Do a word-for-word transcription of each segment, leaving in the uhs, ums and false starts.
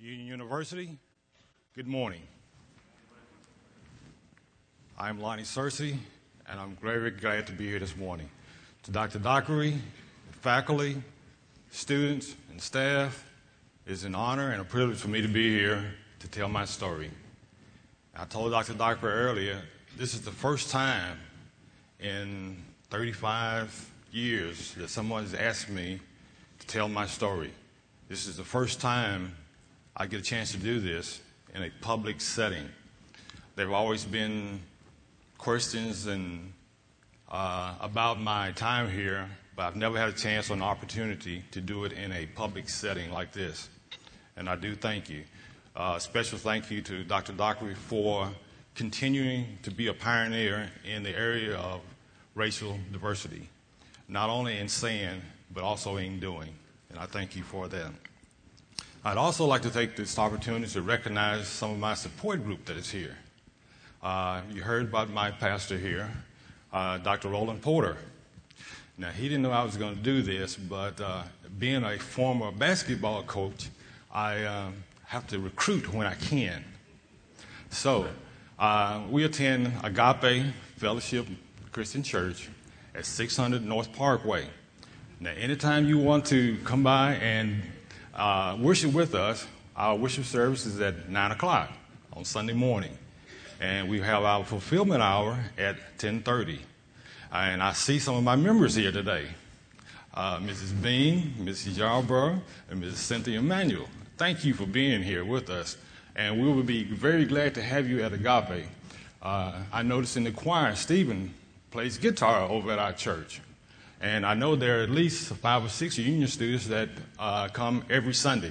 Union University, good morning. I'm Lonnie Searcy, and I'm very glad to be here this morning. To Doctor Dockery, faculty, students, and staff, it's an honor and a privilege for me to be here to tell my story. I told Doctor Dockery earlier, this is the first time in thirty-five years that someone has asked me to tell my story. This is the first time I get a chance to do this in a public setting. There have always been questions and uh, about my time here, but I've never had a chance or an opportunity to do it in a public setting like this. And I do thank you. Uh, special thank you to Doctor Dockery for continuing to be a pioneer in the area of racial diversity, not only in saying, but also in doing. And I thank you for that. I'd also like to take this opportunity to recognize some of my support group that is here. Uh, you heard about my pastor here, uh, Doctor Roland Porter. Now, he didn't know I was going to do this, but uh, being a former basketball coach, I um, have to recruit when I can. So, uh, we attend Agape Fellowship Christian Church at six hundred North Parkway. Now, anytime you want to come by and uh, worship with us, our worship service is at nine o'clock on Sunday morning. And we have our fulfillment hour at ten thirty. And I see some of my members here today. Uh, Missus Bean, Missus Yarborough, and Missus Cynthia Emanuel. Thank you for being here with us. And we will be very glad to have you at Agape. Uh, I noticed in the choir, Stephen plays guitar over at our church. And I know there are at least five or six union students that uh, come every Sunday.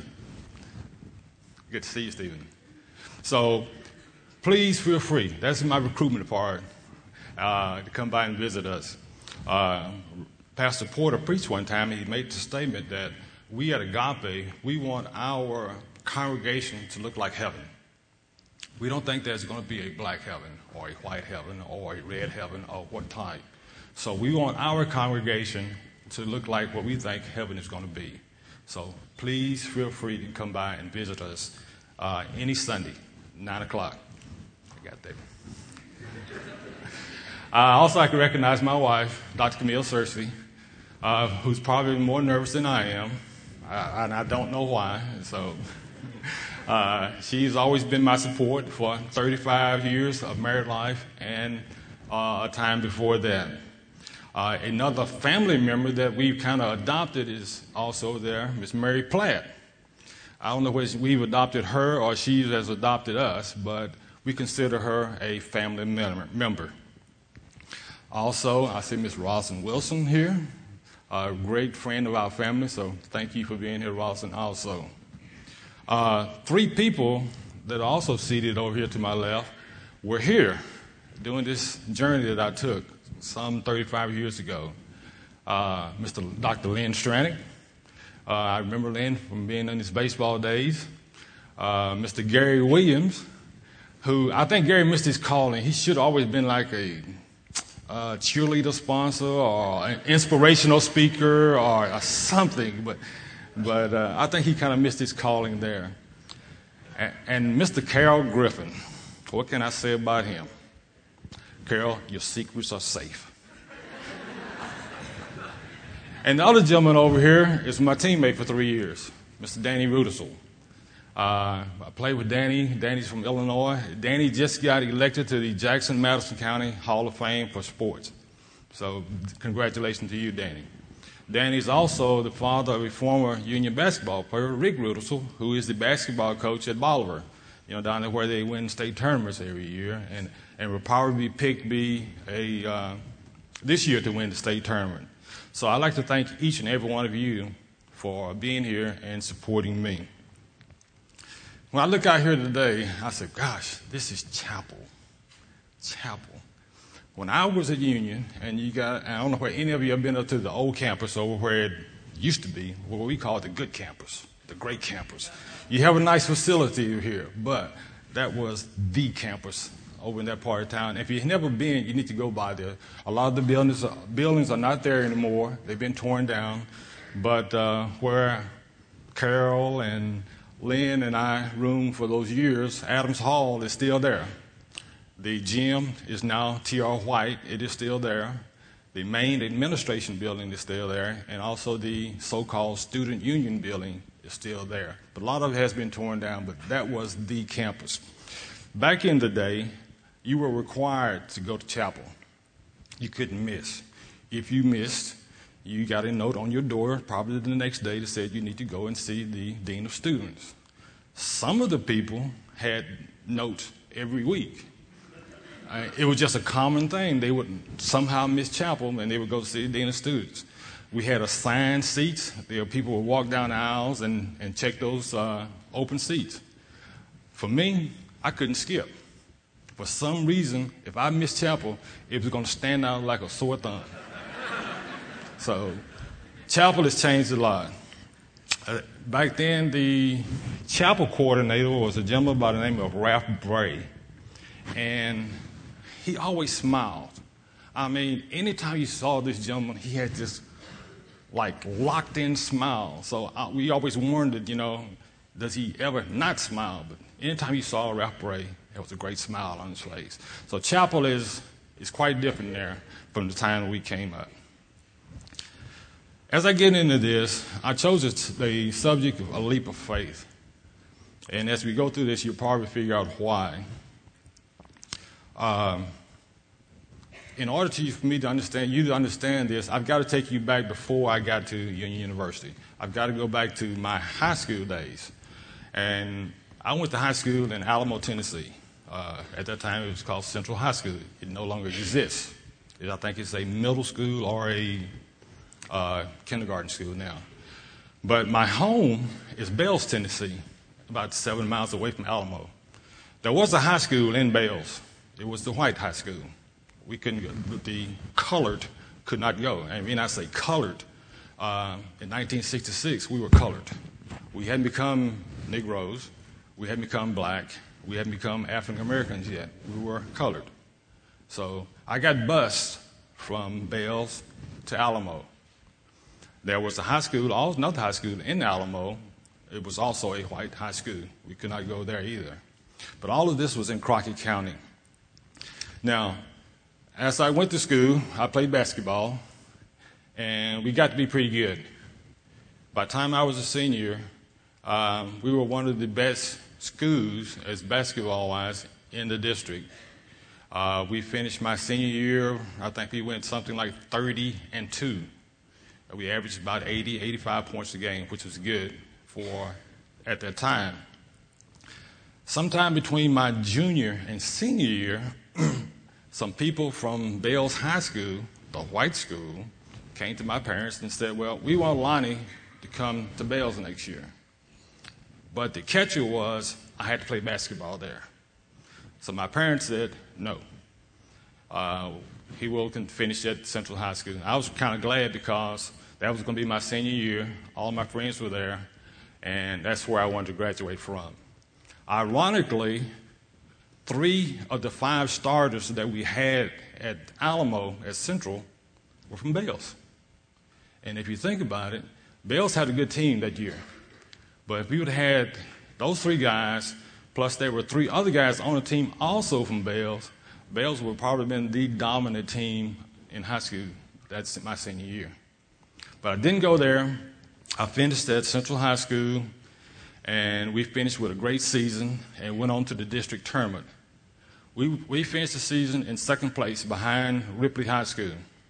Good to see you, Stephen. So please feel free. That's my recruitment part, uh, to come by and visit us. Uh, Pastor Porter preached one time, and he made the statement that we at Agape, we want our congregation to look like heaven. We don't think there's going to be a black heaven or a white heaven or a red heaven or what type. So we want our congregation to look like what we think heaven is going to be. So please feel free to come by and visit us uh, any Sunday, nine o'clock. I got that. I also like to recognize my wife, Doctor Camille Searcy, uh, who's probably more nervous than I am, I, and I don't know why. So uh, she's always been my support for thirty-five years of married life and uh, a time before that. Uh, another family member that we've kind of adopted is also there, Miss Mary Platt. I don't know whether we've adopted her or she has adopted us, but we consider her a family member. Also, I see Miss Roslyn Wilson here, a great friend of our family, so thank you for being here, Roslyn, also. Uh, three people that are also seated over here to my left were here doing this journey that I took some thirty-five years ago. Uh, Mister Doctor Lynn Stranick. Uh, I remember Lynn from being in his baseball days. Uh, Mister Gary Williams, who I think Gary missed his calling. He should have always been like a uh, cheerleader sponsor or an inspirational speaker or, or something, but but uh, I think he kind of missed his calling there. And, and Mister Carol Griffin, what can I say about him? Carol, your secrets are safe. And the other gentleman over here is my teammate for three years, Mister Danny Rudisell. Uh, I played with Danny. Danny's from Illinois. Danny just got elected to the Jackson-Madison County Hall of Fame for sports. So congratulations to you, Danny. Danny's also the father of a former Union basketball player, Rick Rudisell, who is the basketball coach at Bolivar, you know, down there where they win state tournaments every year, and, and will probably be picked be a uh, this year to win the state tournament. So I'd like to thank each and every one of you for being here and supporting me. When I look out here today, I said, gosh, this is chapel. Chapel. When I was at Union, and you got, I don't know where any of you have been up to the old campus over where it used to be, what we call it the good campus, the great campus. You have a nice facility here, but that was the campus over in that part of town. If you've never been, you need to go by there. A lot of the buildings, buildings are not there anymore. They've been torn down. But uh, where Carol and Lynn and I roomed for those years, Adams Hall is still there. The gym is now T R White. It is still there. The main administration building is still there, and also the so-called student union building is still there. But a lot of it has been torn down, but that was the campus. Back in the day, you were required to go to chapel. You couldn't miss. If you missed, you got a note on your door, probably the next day, that said you need to go and see the dean of students. Some of the people had notes every week. Uh, it was just a common thing. They would somehow miss chapel, and they would go see the dean of students. We had assigned seats. There, people would walk down the aisles and, and check those uh, open seats. For me, I couldn't skip. For some reason, if I missed chapel, it was going to stand out like a sore thumb. So chapel has changed a lot. Uh, back then, the chapel coordinator was a gentleman by the name of Ralph Bray. And he always smiled. I mean, anytime you saw this gentleman, he had this, like, locked-in smile. So uh, we always wondered, you know, does he ever not smile? But anytime you saw Ralph Bray, there was a great smile on his face. So chapel is, is quite different there from the time we came up. As I get into this, I chose the subject of a leap of faith. And as we go through this, you'll probably figure out why. Um, in order to, for me to understand, you to understand this, I've got to take you back before I got to Union University. I've got to go back to my high school days. And I went to high school in Alamo, Tennessee. Uh, at that time, it was called Central High School. It no longer exists. It, I think it's a middle school or a uh, kindergarten school now. But my home is Bells, Tennessee, about seven miles away from Alamo. There was a high school in Bells. It was the white high school. We couldn't go, but the colored could not go. I mean, I say colored. Uh, in nineteen sixty-six, we were colored. We hadn't become Negroes. We hadn't become black. We hadn't become African Americans yet. We were colored. So I got bused from Bells to Alamo. There was a high school, another high school in Alamo. It was also a white high school. We could not go there either. But all of this was in Crockett County. Now, as I went to school, I played basketball, and we got to be pretty good. By the time I was a senior, um, we were one of the best schools, as basketball-wise, in the district. Uh, we finished my senior year, I think we went something like thirty and two. We averaged about eighty, eighty-five points a game, which was good for at that time. Sometime between my junior and senior year, some people from Bells High School, the white school, came to my parents and said, well, we want Lonnie to come to Bells next year. But the catcher was I had to play basketball there. So my parents said, no. Uh, he will can finish at Central High School. I was kind of glad because that was going to be my senior year. All my friends were there, and that's where I wanted to graduate from. Ironically, three of the five starters that we had at Alamo, at Central, were from Bells. And if you think about it, Bells had a good team that year. But if we would have had those three guys, plus there were three other guys on the team also from Bells, Bells would have probably been the dominant team in high school. That's my senior year. But I didn't go there. I finished at Central High School, and we finished with a great season and went on to the district tournament. We, we finished the season in second place behind Ripley High School.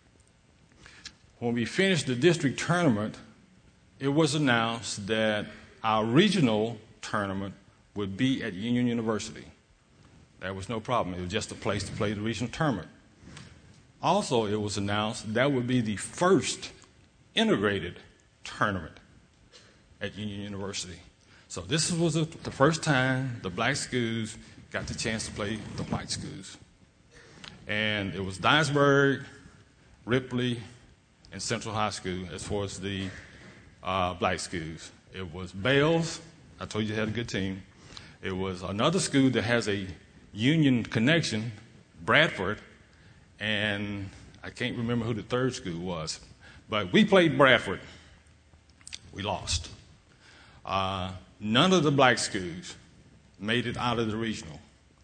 When we finished the district tournament, it was announced that our regional tournament would be at Union University. There was no problem. It was just a place to play the regional tournament. Also, it was announced that would be the first integrated tournament at Union University. So this was a, the first time the black schools got the chance to play the white schools. And it was Dyersburg, Ripley, and Central High School as far as the uh, black schools. It was Bells. I told you they had a good team. It was another school that has a union connection, Bradford, and I can't remember who the third school was. But we played Bradford. We lost. Uh, none of the black schools made it out of the regional.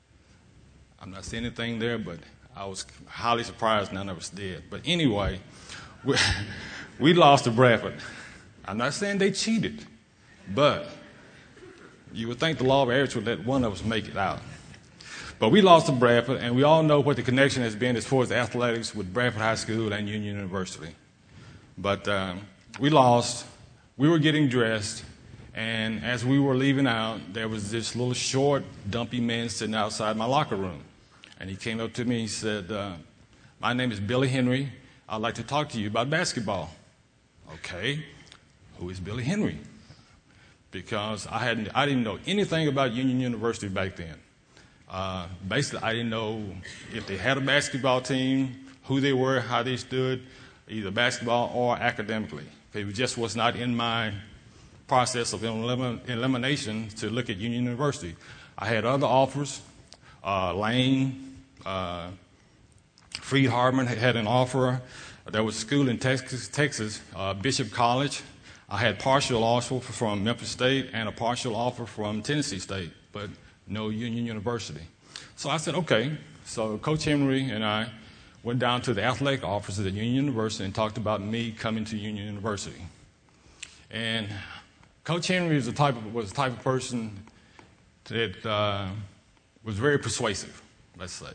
I'm not saying anything there, but I was highly surprised none of us did. But anyway, we, we lost to Bradford. I'm not saying they cheated, but you would think the law of averages would let one of us make it out. But we lost to Bradford, and we all know what the connection has been as far as athletics with Bradford High School and Union University. But um, we lost. We were getting dressed, and as we were leaving out, there was this little short, dumpy man sitting outside my locker room. And he came up to me and he said, uh, my name is Billy Henry. I'd like to talk to you about basketball. Okay, who is Billy Henry? Because I hadn't, I didn't know anything about Union University back then. Uh, basically, I didn't know if they had a basketball team, who they were, how they stood, either basketball or academically. It just was not in my process of elim- elimination to look at Union University. I had other offers. Uh, Lane, uh, Freed Hardeman had an offer. There was a school in Texas, Texas uh, Bishop College. I had partial offer from Memphis State and a partial offer from Tennessee State, but no Union University. So I said, okay. So Coach Henry and I went down to the athletic offices at Union University and talked about me coming to Union University. And Coach Henry was the type of, was the type of person that uh, was very persuasive, let's say.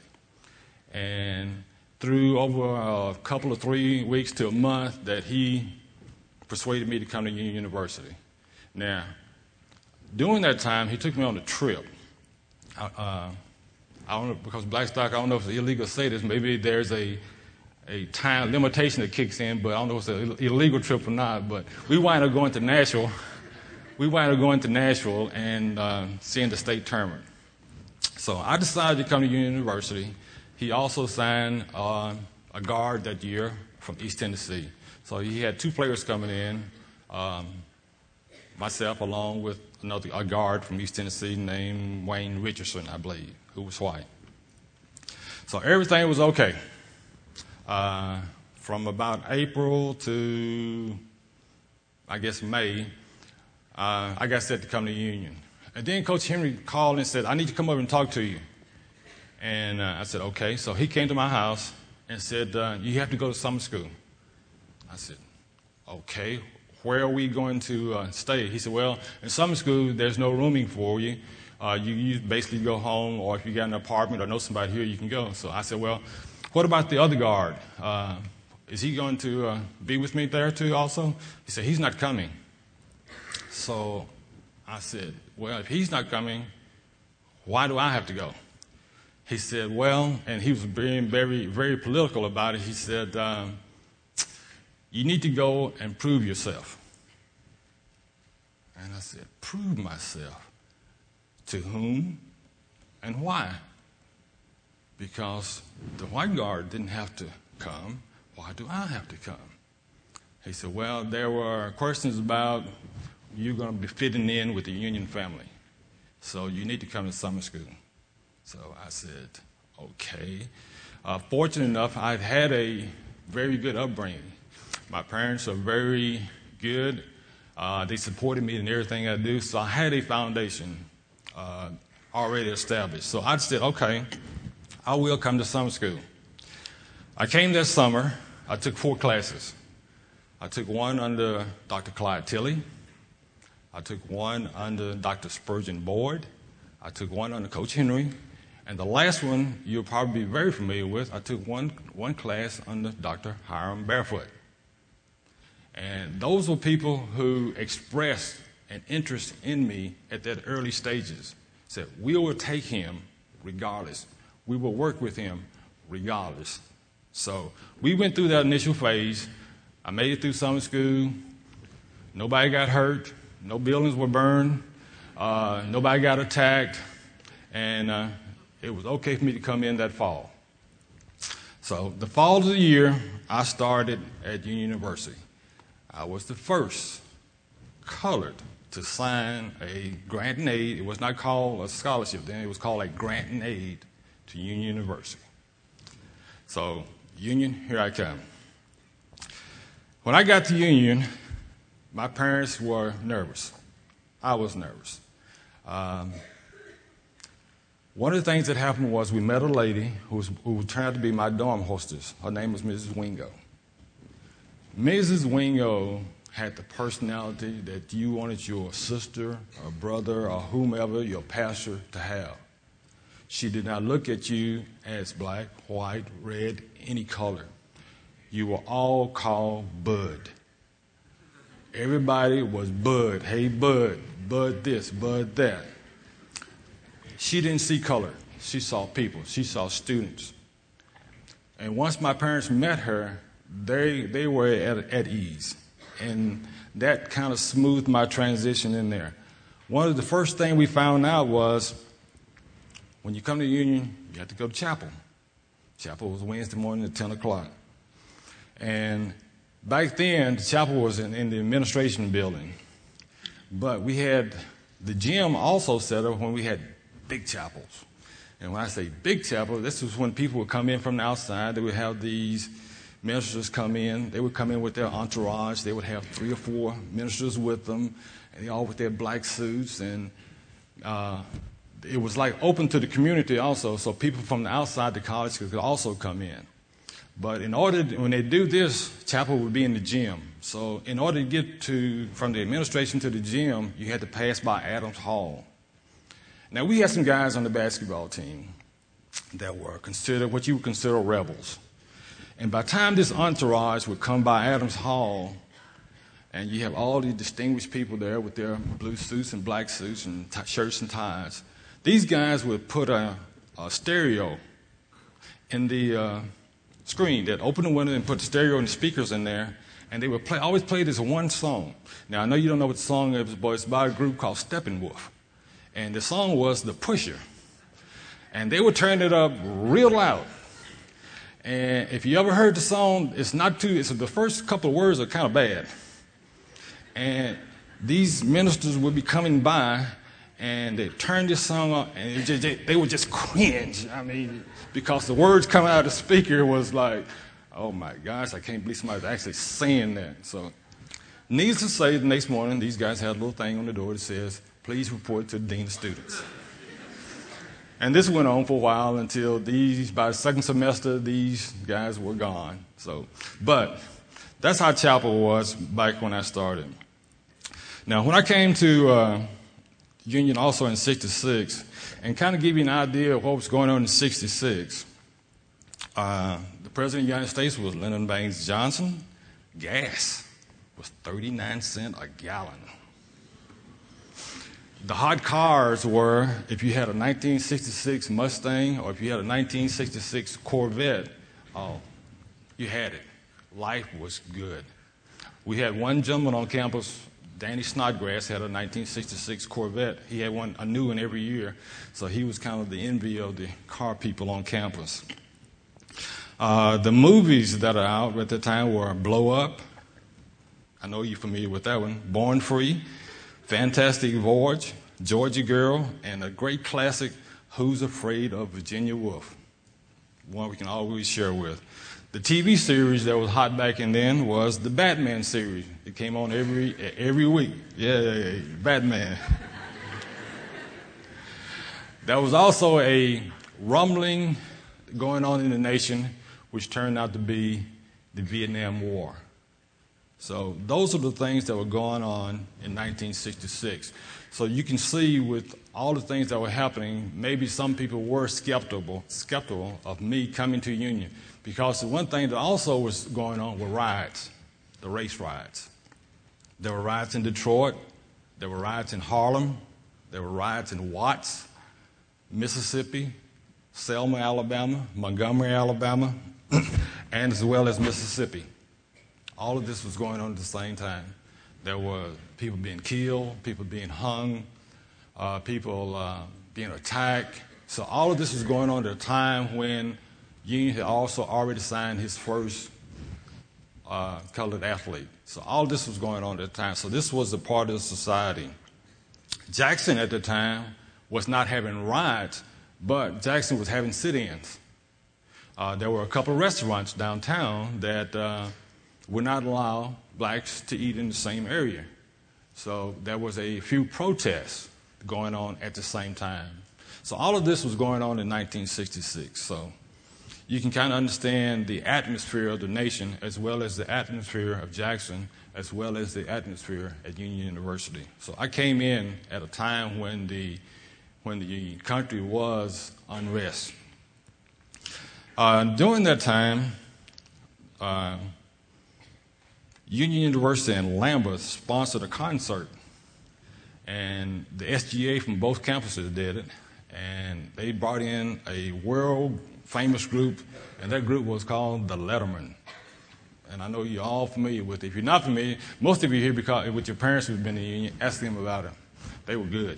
And through over a couple of three weeks to a month that he persuaded me to come to Union University. Now, during that time, he took me on a trip. Uh, I don't know, because Blackstock, I don't know if it's illegal to say this. Maybe there's a a time limitation that kicks in, but I don't know if it's an illegal trip or not. But we wind up going to Nashville. We wind up going to Nashville and uh, seeing the state tournament. So I decided to come to Union University. He also signed uh, a guard that year from East Tennessee. So he had two players coming in, um, myself along with another a guard from East Tennessee named Wayne Richardson, I believe, who was white. So everything was okay. Uh, from about April to, I guess, May, uh, I got set to come to Union. And then Coach Henry called and said, I need to come over and talk to you. And uh, I said, okay. So he came to my house and said, uh, you have to go to summer school. I said, okay. Where are we going to uh, stay? He said, well, in summer school, there's no rooming for you. Uh, you. You basically go home, or if you got an apartment or know somebody here, you can go. So I said, well, what about the other guard? Uh, is he going to uh, be with me there too also? He said, he's not coming. So I said, well, if he's not coming, why do I have to go? He said, well, and he was being very, very political about it. He said, um, you need to go and prove yourself. And I said, prove myself? To whom and why? Because the white guard didn't have to come. Why do I have to come? He said, well, there were questions about you're going to be fitting in with the Union family. So you need to come to summer school. So I said, okay. Uh, fortunate enough, I've had a very good upbringing. My parents are very good. Uh, they supported me in everything I do. So I had a foundation uh, already established. So I said, okay, I will come to summer school. I came that summer. I took four classes. I took one under Doctor Clyde Tilley. I took one under Doctor Spurgeon Boyd. I took one under Coach Henry. And the last one you'll probably be very familiar with, I took one, one class under Doctor Hiram Barefoot. And those were people who expressed an interest in me at that early stages. Said, we will take him regardless. We will work with him regardless. So we went through that initial phase. I made it through summer school. Nobody got hurt. No buildings were burned. Uh, nobody got attacked. And uh, it was okay for me to come in that fall. So the fall of the year, I started at Union University. I was the first colored to sign a grant and aid. It was not called a scholarship then. It was called a grant and aid to Union University. So, Union, here I come. When I got to Union, my parents were nervous. I was nervous. Um, one of the things that happened was we met a lady who, was, who turned out to be my dorm hostess. Her name was Missus Wingo. Missus Wingo had the personality that you wanted your sister or brother or whomever, your pastor, to have. She did not look at you as black, white, red, any color. You were all called Bud. Everybody was Bud. Hey, Bud. Bud this, Bud that. She didn't see color. She saw people. She saw students. And once my parents met her, they they were at, at ease. And that kind of smoothed my transition in there. One of the first things we found out was when you come to Union, you have to go to chapel. Chapel was Wednesday morning at ten o'clock. And back then, the chapel was in, in the administration building. But we had the gym also set up when we had big chapels. And when I say big chapel, this was when people would come in from the outside. They would have these ministers come in. They would come in with their entourage. They would have three or four ministers with them, and they all with their black suits. And uh, it was like open to the community also, so people from the outside the college could also come in. But in order, to, when they do this, chapel would be in the gym. So in order to get to from the administration to the gym, you had to pass by Adams Hall. Now, we had some guys on the basketball team that were considered what you would consider rebels. And by the time this entourage would come by Adams Hall, and you have all these distinguished people there with their blue suits and black suits and t- shirts and ties, these guys would put a, a stereo in the uh, screen. They'd open the window and put the stereo and the speakers in there, and they would play, always play this one song. Now, I know you don't know what the song is, but it's by a group called Steppenwolf. And the song was The Pusher. And they would turn it up real loud. And if you ever heard the song, it's not too, it's the first couple of words are kind of bad. And these ministers would be coming by, and they turn this song up, and it just, they would just cringe. I mean, because the words coming out of the speaker was like, oh my gosh, I can't believe somebody's actually saying that. So, needless to say, the next morning, these guys had a little thing on the door that says, please report to the dean of students. And this went on for a while until these, by the second semester, these guys were gone. So, but that's how chapel was back when I started. Now, when I came to uh, Union also in sixty-six, and kind of give you an idea of what was going on in sixty-six, uh, the President of the United States was Lyndon Baines Johnson. Gas was thirty-nine cents a gallon. The hot cars were, if you had a nineteen sixty-six Mustang or if you had a nineteen sixty-six Corvette, oh, you had it. Life was good. We had one gentleman on campus, Danny Snodgrass, had a nineteen sixty-six Corvette. He had one, a new one every year, so he was kind of the envy of the car people on campus. Uh, the movies that are out at the time were Blow Up. I know you're familiar with that one. Born Free. Fantastic Voyage, Georgia Girl, and a great classic, Who's Afraid of Virginia Woolf? One we can always share with. The T V series that was hot back in then was the Batman series. It came on every every week. Yeah, yeah, yeah. Batman. There was also a rumbling going on in the nation, which turned out to be the Vietnam War. So those are the things that were going on in nineteen sixty-six. So you can see with all the things that were happening, maybe some people were skeptical, skeptical of me coming to Union. Because the one thing that also was going on were riots, the race riots. There were riots in Detroit. There were riots in Harlem. There were riots in Watts, Mississippi, Selma, Alabama, Montgomery, Alabama, and as well as Mississippi. All of this was going on at the same time. There were people being killed, people being hung, uh, people uh, being attacked. So all of this was going on at a time when Union had also already signed his first uh, colored athlete. So all this was going on at the time. So this was a part of society. Jackson at the time was not having riots, but Jackson was having sit-ins. Uh, there were a couple of restaurants downtown that uh, would not allow blacks to eat in the same area. So there was a few protests going on at the same time. So all of this was going on in nineteen sixty-six. So you can kind of understand the atmosphere of the nation as well as the atmosphere of Jackson as well as the atmosphere at Union University. So I came in at a time when the, when the country was unrest. Uh, during that time, uh, Union University and Lambeth sponsored a concert, and the S G A from both campuses did it, and they brought in a world-famous group, and that group was called the Letterman. And I know you're all familiar with it. If you're not familiar, most of you here because with your parents who've been in the Union, ask them about it. They were good.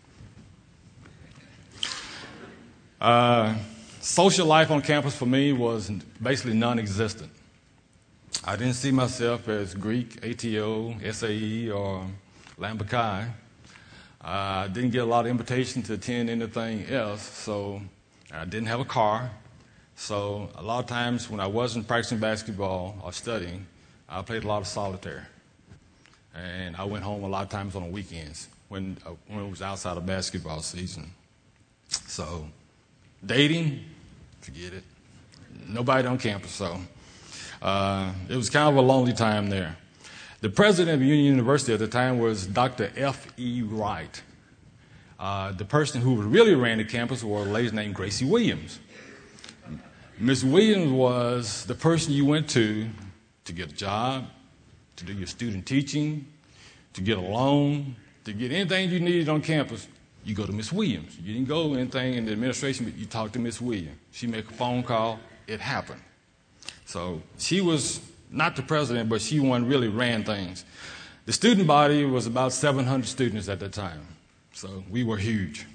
Uh, social life on campus for me was basically non-existent. I didn't see myself as Greek, A T O, S A E, or Lambda Chi. I uh, didn't get a lot of invitation to attend anything else, so I didn't have a car. So a lot of times when I wasn't practicing basketball or studying, I played a lot of solitaire. And I went home a lot of times on the weekends when, uh, when it was outside of basketball season. So dating, forget it. Nobody on campus, so uh, it was kind of a lonely time there. The president of Union University at the time was Doctor F E Wright. Uh, the person who really ran the campus was a lady named Gracie Williams. Miss Williams was the person you went to to get a job, to do your student teaching, to get a loan, to get anything you needed on campus. You go to Miss Williams. You didn't go anything in the administration, but you talked to Miss Williams. She make a phone call. It happened. So she was not the president, but she one really ran things. The student body was about seven hundred students at that time, so we were huge.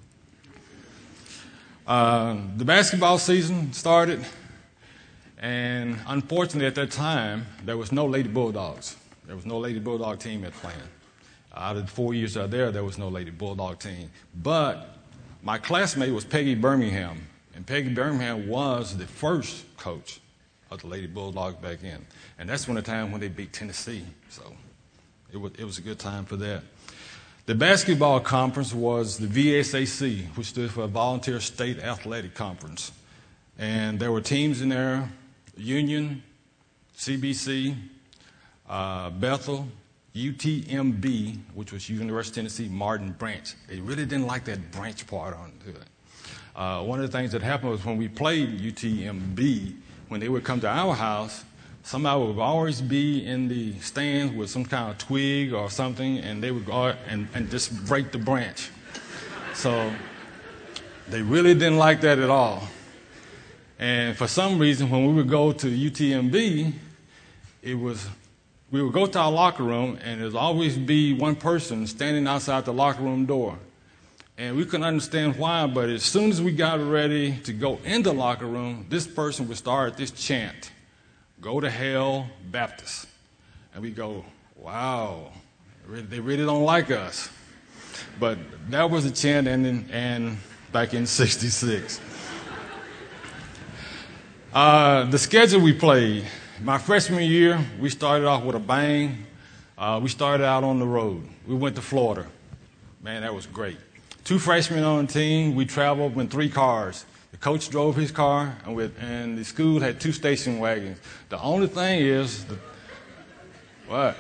Uh, the basketball season started, and unfortunately at that time, there was no Lady Bulldogs. There was no Lady Bulldog team at Plant. Out of the four years I was there, there was no Lady Bulldog team. But my classmate was Peggy Birmingham, and Peggy Birmingham was the first coach of the Lady Bulldogs back then. And that's when the time when they beat Tennessee. So it was, it was a good time for that. The basketball conference was the V S A C, which stood for Volunteer State Athletic Conference. And there were teams in there, Union, C B C, uh, Bethel, U T M B, which was University of Tennessee, Martin Branch. They really didn't like that branch part on it. Uh, one of the things that happened was when we played U T M B, when they would come to our house, somebody would always be in the stands with some kind of twig or something, and they would go and, and just break the branch. So they really didn't like that at all. And for some reason, when we would go to U T M B, it was, we would go to our locker room, and there would always be one person standing outside the locker room door. And we couldn't understand why, but as soon as we got ready to go in the locker room, this person would start this chant, "Go to hell, Baptist." And we go, wow, they really don't like us. But that was a chant ending, and back in sixty-six. Uh, the schedule we played, my freshman year, we started off with a bang. Uh, we started out on the road. We went to Florida. Man, that was great. Two freshmen on the team. We traveled in three cars. The coach drove his car, and, with, and the school had two station wagons. The only thing is, the, what?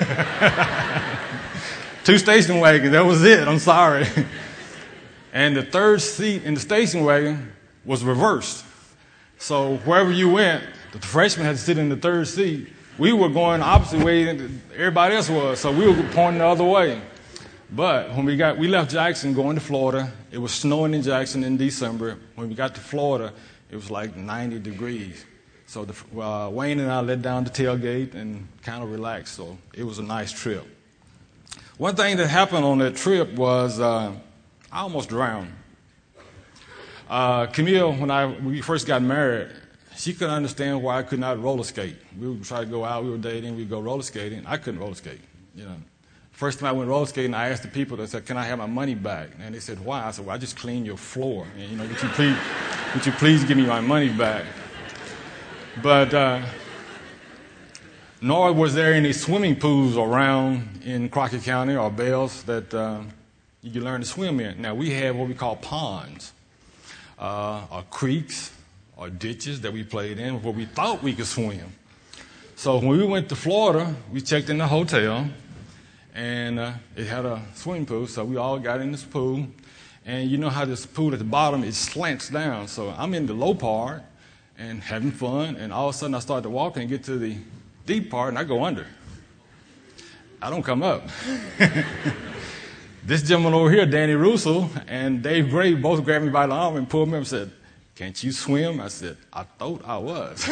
Two station wagons, that was it. I'm sorry. And the third seat in the station wagon was reversed. So wherever you went, the freshmen had to sit in the third seat. We were going the opposite way than everybody else was, so we were pointing the other way. But when we got, we left Jackson going to Florida. It was snowing in Jackson in December. When we got to Florida, it was like ninety degrees. So the, uh, Wayne and I let down the tailgate and kind of relaxed. So it was a nice trip. One thing that happened on that trip was uh, I almost drowned. Uh, Camille, when I we first got married, she couldn't understand why I could not roller skate. We would try to go out. We were dating. We'd go roller skating. I couldn't roller skate, you know. First time I went roller skating, I asked the people, they said, "Can I have my money back?" And they said, "Why?" I said, "Well, I just cleaned your floor. And, you know, would you please, would you please give me my money back?" But uh, nor was there any swimming pools around in Crockett County or Bells that uh, you could learn to swim in. Now, we had what we call ponds, uh, or creeks, or ditches that we played in where we thought we could swim. So when we went to Florida, we checked in the hotel, and uh, it had a swimming pool, so we all got in this pool. And you know how this pool at the bottom, it slants down. So I'm in the low part and having fun, and all of a sudden I start to walk and get to the deep part, and I go under. I don't come up. This gentleman over here, Danny Russell, and Dave Gray both grabbed me by the arm and pulled me up and said, "Can't you swim?" I said, "I thought I was."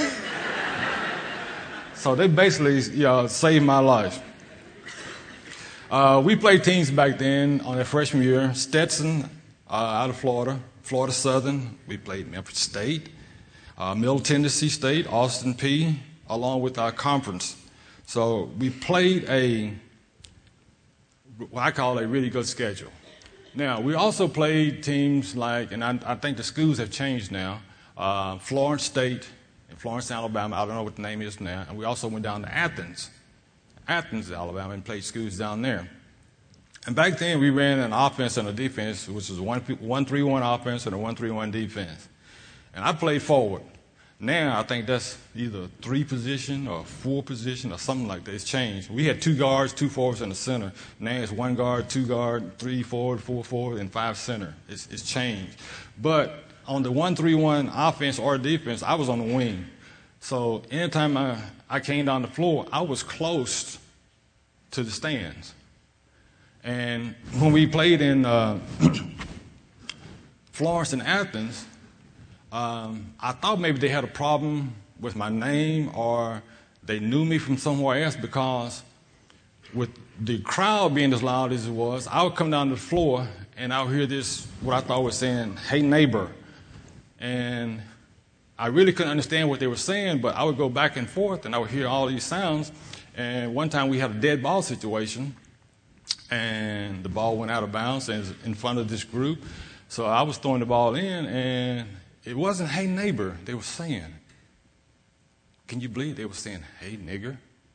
So they basically you know, saved my life. Uh, we played teams back then on their freshman year. Stetson uh, out of Florida, Florida Southern. We played Memphis State, uh, Middle Tennessee State, Austin Peay, along with our conference. So we played a, what I call a really good schedule. Now, we also played teams like, and I, I think the schools have changed now, uh, Florence State in Florence, Alabama. I don't know what the name is now. And we also went down to Athens, Athens, Alabama, and played schools down there. And back then, we ran an offense and a defense, which was a one three one offense and a one three one defense. And I played forward. Now, I think that's either three position or four position or something like that. It's changed. We had two guards, two forwards, and a center. Now it's one guard, two guard, three forward, four forward, and five center. It's, it's changed. But on the one three one offense or defense, I was on the wing. So anytime I, I came down the floor, I was close to the stands. And when we played in uh, Florence and Athens, Um, I thought maybe they had a problem with my name or they knew me from somewhere else, because with the crowd being as loud as it was, I would come down to the floor and I would hear this, what I thought was saying, "Hey, neighbor." And I really couldn't understand what they were saying, but I would go back and forth and I would hear all these sounds. And one time we had a dead ball situation and the ball went out of bounds and was in front of this group. So I was throwing the ball in, and it wasn't "Hey, neighbor." They were saying, can you believe they were saying, "Hey, nigger"?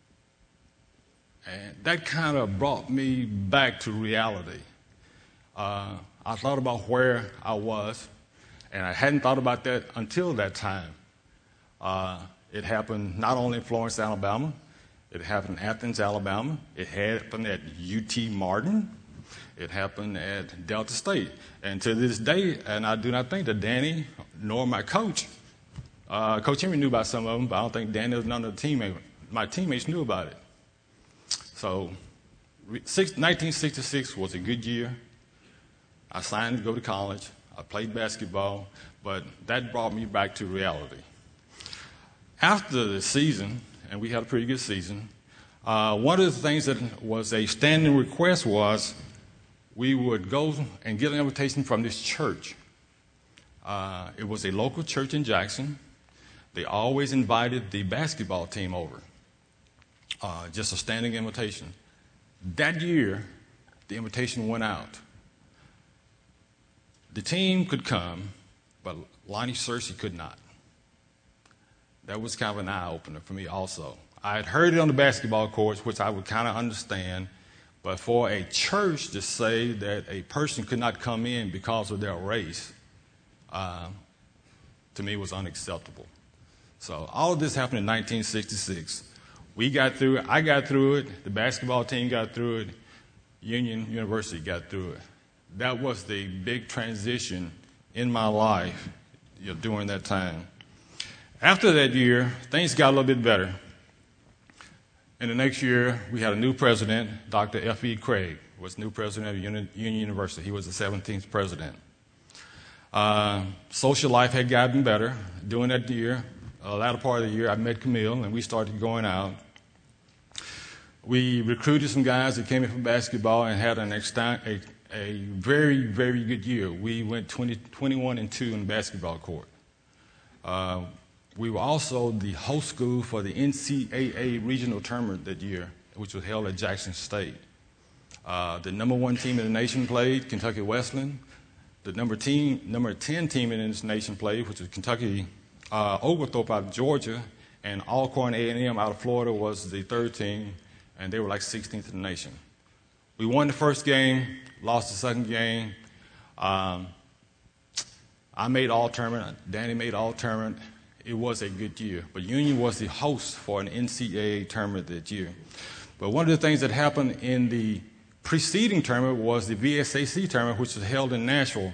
And that kind of brought me back to reality. Uh, I thought about where I was, and I hadn't thought about that until that time. Uh, it happened not only in Florence, Alabama. It happened in Athens, Alabama. It happened at U T Martin. It happened at Delta State. And to this day, and I do not think that Danny nor my coach, uh, Coach Henry knew about some of them, but I don't think Danny or none of the teammates, my teammates knew about it. So nineteen sixty-six was a good year. I signed to go to college. I played basketball, but that brought me back to reality. After the season, and we had a pretty good season, uh, one of the things that was a standing request was we would go and get an invitation from this church. Uh, it was a local church in Jackson. They always invited the basketball team over, uh, just a standing invitation. That year, the invitation went out. The team could come, but Lonnie Searcy could not. That was kind of an eye-opener for me also. I had heard it on the basketball courts, which I would kind of understand, but for a church to say that a person could not come in because of their race, uh, to me was unacceptable. So all of this happened in nineteen sixty-six. We got through it. I got through it. The basketball team got through it. Union University got through it. That was the big transition in my life, you know, during that time. After that year, things got a little bit better. In the next year, we had a new president, Doctor F E Craig, was new president of Union University. He was the seventeenth president. Uh, social life had gotten better. During that year, the latter part of the year, I met Camille, and we started going out. We recruited some guys that came in from basketball and had an extent, a, a very, very good year. We went twenty, twenty-one and two in the basketball court. Uh, We were also the host school for the N C double A regional tournament that year, which was held at Jackson State. Uh, the number one team in the nation played, Kentucky Wesleyan. The number, team, number ten team in this nation played, which was Kentucky uh, Oglethorpe out of Georgia. and Alcorn A and M out of Florida was the third team, and they were like sixteenth in the nation. We won the first game, lost the second game. Um, I made all-tournament. Danny made all-tournament. It was a good year. But Union was the host for an N C double A tournament that year. But one of the things that happened in the preceding tournament was the V S A C tournament, which was held in Nashville.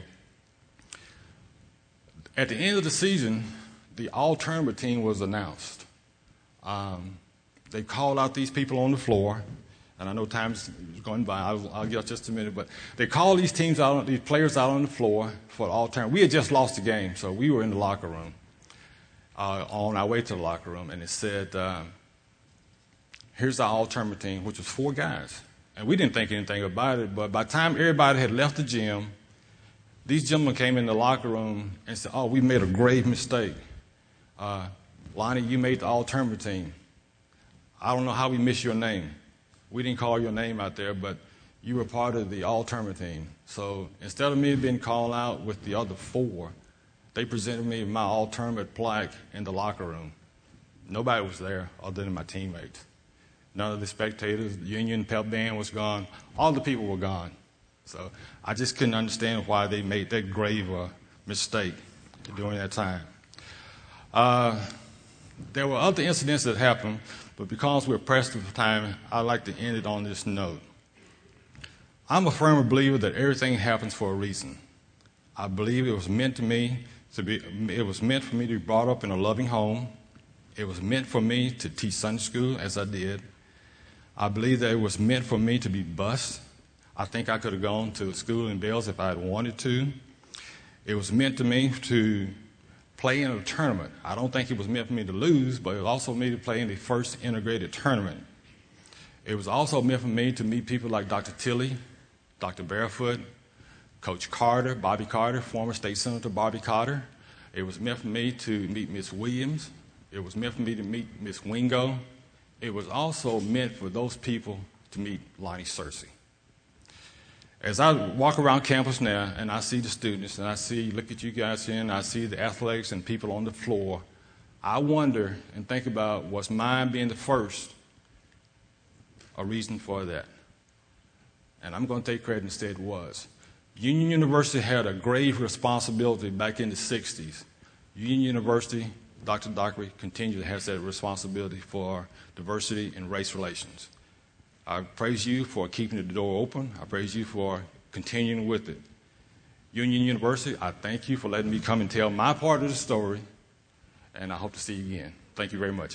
At the end of the season, the all-tournament team was announced. Um, they called out these people on the floor, and I know time's going by. I'll, I'll get just a minute, but they called these teams out, these players out on the floor for the all-tournament. We had just lost the game, so we were in the locker room, uh, on our way to the locker room, and it said, uh, "Here's our all-tournament team," which was four guys, and we didn't think anything about it. But by the time everybody had left the gym, these gentlemen came in the locker room and said, "Oh, we made a grave mistake. Uh, Lonnie, you made the all-tournament team. I don't know how we missed your name. We didn't call your name out there, but you were part of the all-tournament team." So instead of me being called out with the other four, they presented me my all-tournament plaque in the locker room. Nobody was there other than my teammates. None of the spectators, the Union pep band was gone. All the people were gone. So I just couldn't understand why they made that grave uh, mistake during that time. Uh, there were other incidents that happened, but because we're pressed for time, I'd like to end it on this note. I'm a firm believer that everything happens for a reason. I believe it was meant to me to be, it was meant for me to be brought up in a loving home. It was meant for me to teach Sunday school as I did. I believe that it was meant for me to be bused. I think I could have gone to school in Bells if I had wanted to. It was meant to me to play in a tournament. I don't think it was meant for me to lose, but it was also meant to play in the first integrated tournament. It was also meant for me to meet people like Doctor Tilley, Doctor Barefoot, Coach Carter, Bobby Carter, former State Senator Bobby Carter. It was meant for me to meet Miss Williams. It was meant for me to meet Miss Wingo. It was also meant for those people to meet Lonnie Searcy. As I walk around campus now and I see the students and I see, look at you guys here, and I see the athletics and people on the floor, I wonder and think about, was mine being the first a reason for that? And I'm going to take credit and say it was. Union University had a grave responsibility back in the sixties. Union University, Doctor Dockery, continues to have that responsibility for diversity and race relations. I praise you for keeping the door open. I praise you for continuing with it. Union University, I thank you for letting me come and tell my part of the story, and I hope to see you again. Thank you very much.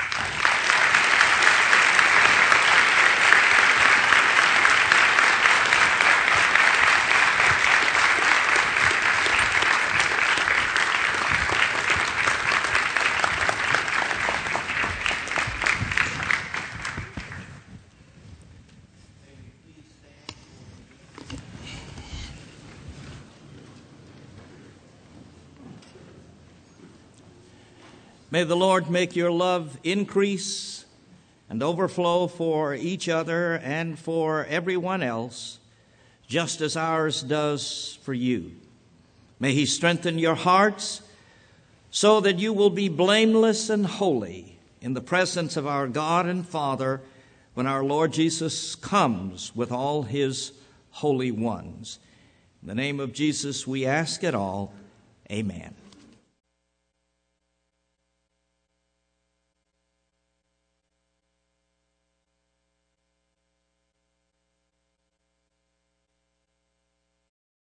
May the Lord make your love increase and overflow for each other and for everyone else, just as ours does for you. May He strengthen your hearts so that you will be blameless and holy in the presence of our God and Father when our Lord Jesus comes with all His holy ones. In the name of Jesus we ask it all. Amen.